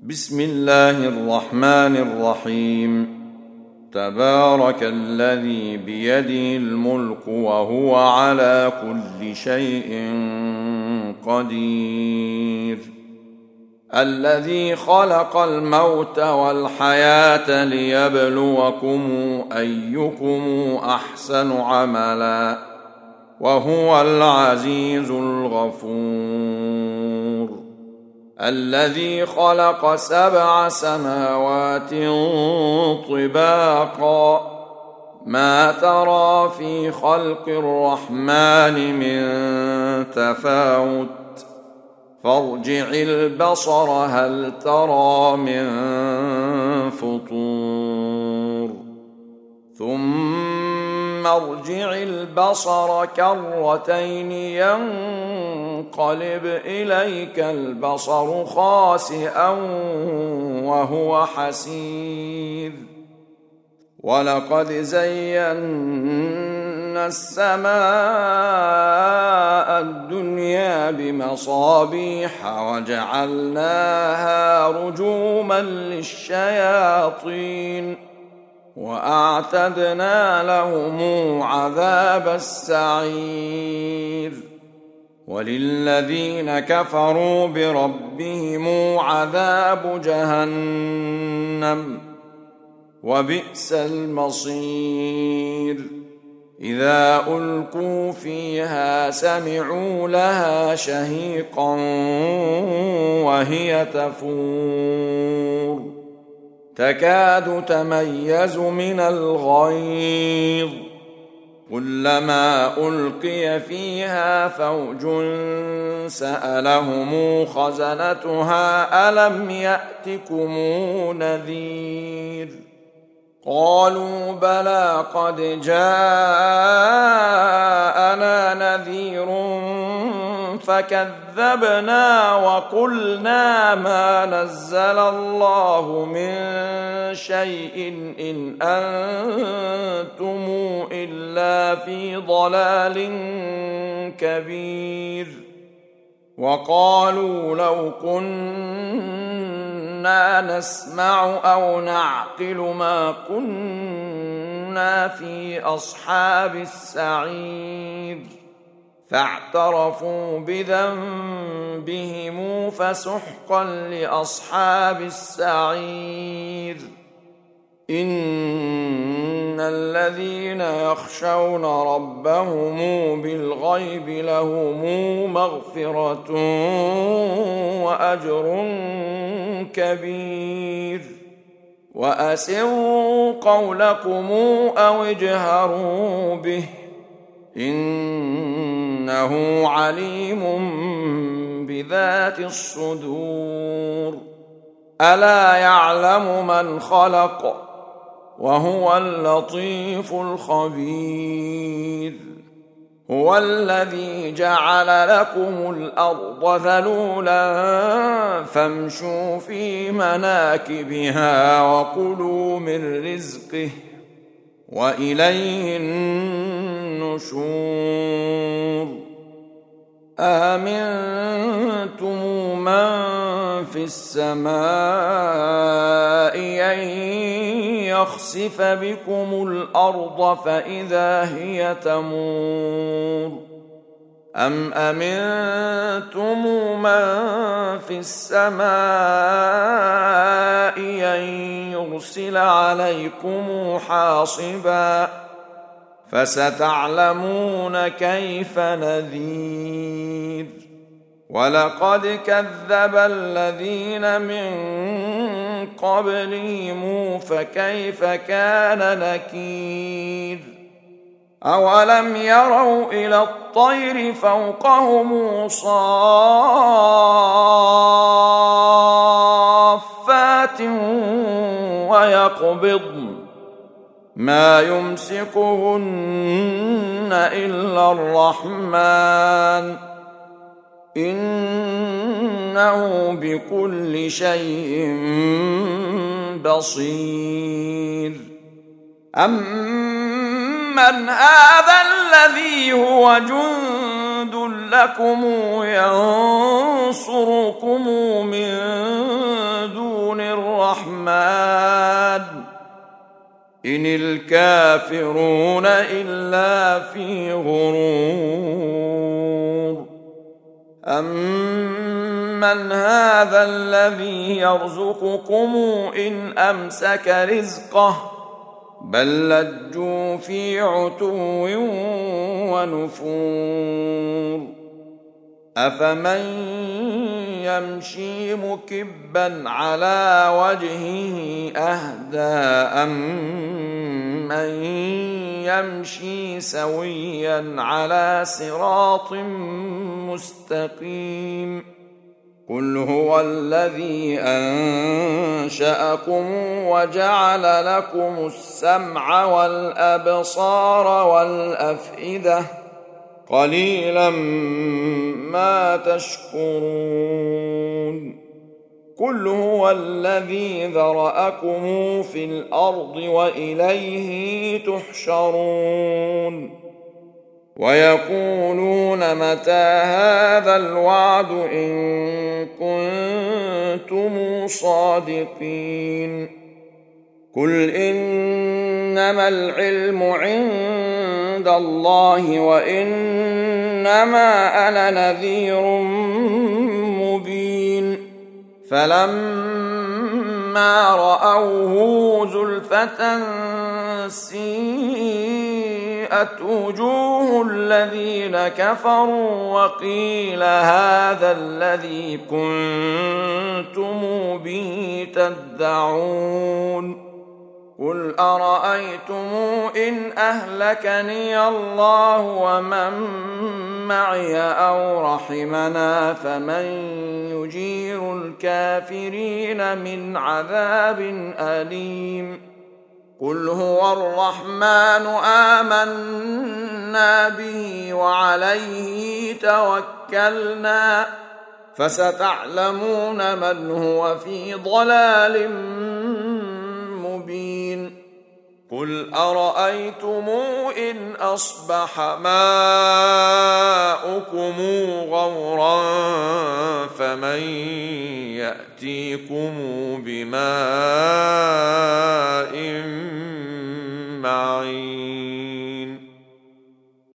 بسم الله الرحمن الرحيم. تبارك الذي بيده الملك وهو على كل شيء قدير. الذي خلق الموت والحياة ليبلوكم أيكم أحسن عملا وهو العزيز الغفور. الذي خلق 7 سماوات طباقا ما ترى في خلق الرحمن من تفاوت فارجع البصر هل ترى من فطور ثم ارجع البصر كرتين ينقلب إليك البصر خاسئا وهو حسير. ولقد زينا السماء الدنيا بمصابيح وجعلناها رجوما للشياطين وأعتدنا لهم عذاب السعير. وللذين كفروا بربهم عذاب جهنم وبئس المصير. إذا ألقوا فيها سمعوا لها شهيقا وهي تفور تكاد تميز من الغيظ كلما ألقي فيها فوج سألهم خزنتها ألم يأتكم نذير قالوا بلى قد جاءنا نذير فكذبنا وقلنا ما نزل الله من شيء إن أنتم إلا في ضلال كبير. وقالوا لو كنا نسمع أو نعقل ما كنا في أصحاب السعير فاعترفوا بذنبهم فسحقا لأصحاب السعير. إن الذين يخشون ربهم بالغيب لهم مغفرة وأجر كبير. وأسروا قولكم أو اجهروا به إنه عليم بذات الصدور. ألا يعلم من خلق وهو اللطيف الخبير. هو الذي جعل لكم الأرض ذلولا فامشوا في مناكبها وكلوا من رزقه وإليه النشور. آمنتم من في السماء أن يخسف بكم الأرض فإذا هي تمور أم أمنتم من في السماء أن يرسل عليكم حاصبا فستعلمون كيف نذير. ولقد كذب الذين من قبلهم فكيف كان نكير. أولم يروا إلى الطير فوقهم صافات ويقبضن ما يمسكهن إلا الرحمن إنه بكل شيء بصير. أمن هذا الذي هو جند لكم ينصركم من دون الرحمن إن الكافرون إلا في غرور أمن هذا الذي يرزقكم إن أمسك رزقه بل لجوا في عتو ونفور أفمن يمشي مكبا على وجهه أهدى أمن يمشي سويا على صراط مستقيم قل هو الذي أنشأكم وجعل لكم السمع والأبصار والأفئدة قليلا ما تشكرون قل هو الذي ذرأكم في الأرض وإليه تحشرون ويقولون متى هذا الوعد إن كنتم صادقين قل إنما العلم عند الله وإنما أنا نذير مبين فلما رأوه زلفة سيئت وجوه الذين كفروا وقيل هذا الذي كنتم به تدعون قل أرأيتم إن أهلكني الله ومن معي أو رحمنا فمن يجير الكافرين من عذاب أليم قل هو الرحمن آمنا به وعليه توكلنا فستعلمون من هو في ضلال مبين قل أرأيتم إن أصبح ماؤكم غورا فمن يأتيكم بماء